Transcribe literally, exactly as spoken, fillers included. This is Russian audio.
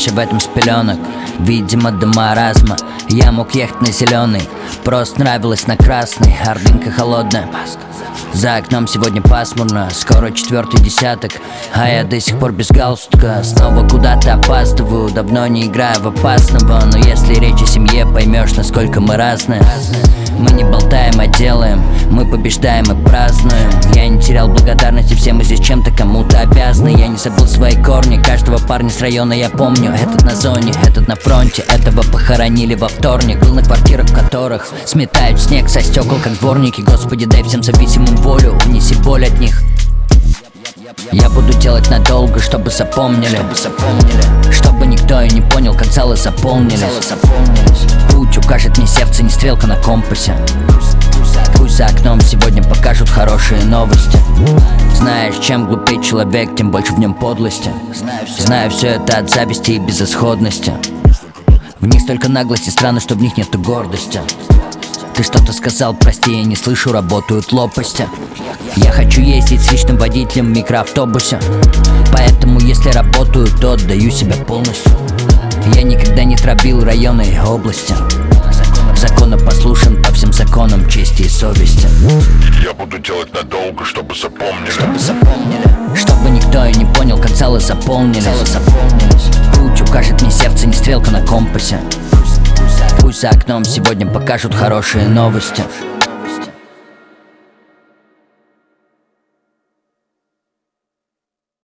дальше в этом с пеленок. Видимо, до маразма я мог ехать на зеленый, просто нравилось на красный. Ордынка холодная, за окном сегодня пасмурно, скоро четвертый десяток, а я до сих пор без галстука. Снова куда-то опаздываю, давно не играю в опасного. Но если речь о семье, поймешь, насколько мы разные. Мы не болтаем, а делаем, мы побеждаем и празднуем. Я не терял благодарности, все мы здесь чем-то кому-то обязаны. Я не забыл свои корни, каждого парня с района я помню. Этот на зоне, этот на фронте, этого похоронили во вторник. Был на квартирах, в которых сметают снег со стекол, как дворники. Господи, дай всем зависимым волю, унеси боль от них. Я буду делать надолго, чтобы запомнили, чтобы, запомнили. Чтобы никто и не понял, как залы заполнились. Залы заполнились. Путь укажет мне сердце, не стрелка на компасе. Пусть за окном сегодня покажут хорошие новости. Знаешь, чем глупее человек, тем больше в нем подлости. Знаю все это от зависти и безысходности. В них столько наглости, странно, что в них нету гордости. Ты что-то сказал, прости, я не слышу, работают лопасти. Я хочу ездить с личным водителем в микроавтобусе, поэтому если работаю, то отдаю себя полностью. Я никогда не травил районы и области. Законопослушен по всем законам чести и совести. Я буду делать надолго, чтобы запомнили. Чтобы запомнили. Чтобы никто и не понял, как залы заполнились. Залы заполнились. Путь укажет мне сердце, не стрелка на компасе. Пусть за окном сегодня покажут хорошие новости.